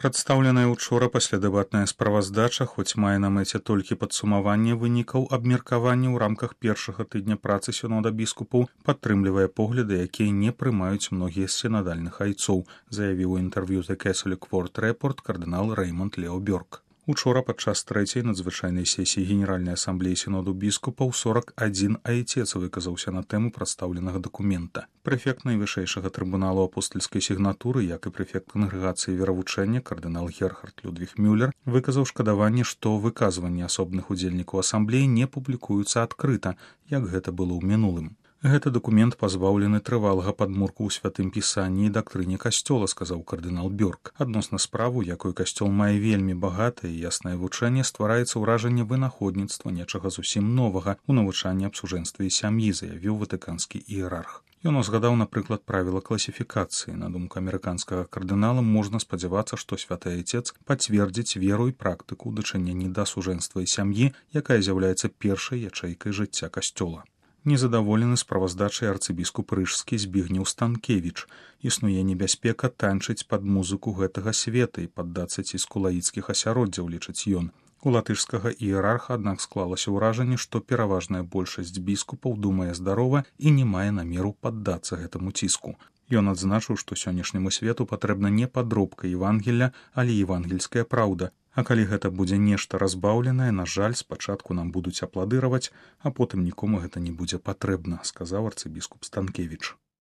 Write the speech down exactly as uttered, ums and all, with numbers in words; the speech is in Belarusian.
Прадстаўленая учора паслядэбатная справаздача, хоць мае на мэце толькі падсумаванне вынікаў абмеркавання ў рамках першага тыдня працы сінода біскупаў, падтрымлівае погляды, якія не прымаюць многія з сінадальных айцоў, заявіў у інтэрв'ю The Catholic World Report кардынал Рэймонд Лео Бёрк. Учора падчас трэцяй надзвычайнай сесіі Генеральнай асамблеі сіноду біскупаў сорак адзін айцец выказаўся на тэму прадстаўленага дакумента. Прэфект найвышэйшага трыбуналу апостальскай сігнатуры, як і прэфект кангрэгацыі веравучэння кардынал Герхард Людвіг Мюллер, выказаў шкадаванне, што выказванні асобных удзельнікаў асамблеі не публікуюцца адкрыта, як гэта было ў мінулым. Гэты дакумент пазбаўлены трывалага падмурку ў святым пісанні і дактрыне касцёла, сказаў кардынал Бёрк. Адносна справу, якой касцёл мае вельмі багатае і яснае вучэнне, ствараецца ўражанне вынаходніцтва нечага зусім новага ў навучанні аб сужэнстве і сям'і, заявіў ватыканскі іерарх. Ён узгадаў, напрыклад, правіла класіфікацыі. На думку амерыканскага кардынала, можна спадзявацца, што святы айцец пацвердзіць веру і практыку ў дачыненні да сужэнства і сям'і, якая з'яўляецца першай ячэйкай жыцця касцёла. Незадаволены справаздачай арцыбіскуп рыжскі Збігнеў Станкевіч. Існуе небяспека танчыць пад музыку гэтага света і паддацца ціску лаіцкіх асяроддзяў, лічыць ён. У латышскага іерарха, аднак, склалася ўражанне, што пераважная большасць біскупаў думае здарова і не мае намеру паддацца гэтаму ціску. Ён адзначыў, што сённяшняму свету патрэбна не падробка Евангелля, але евангельская праўда. А калі гэта будзе нешта разбаўленае, на жаль, спачатку нам будуць апладыраваць, а потым нікому гэта не будзе патрэбна, сказаў арцыбіскуп Станкевіч.